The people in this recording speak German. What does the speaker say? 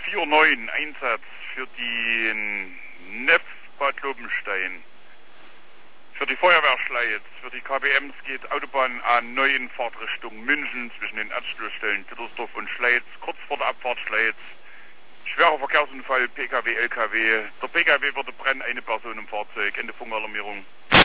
4-9 Einsatz für den NEF Bad Lobenstein. Für die Feuerwehr Schleiz, für die KBMs geht Autobahn A9 Fahrtrichtung München zwischen den Anschlussstellen Dittersdorf und Schleiz, kurz vor der Abfahrt Schleiz. Schwerer Verkehrsunfall, PKW, LKW. Der PKW wurde brennen, eine Person im Fahrzeug, Ende Funkalarmierung.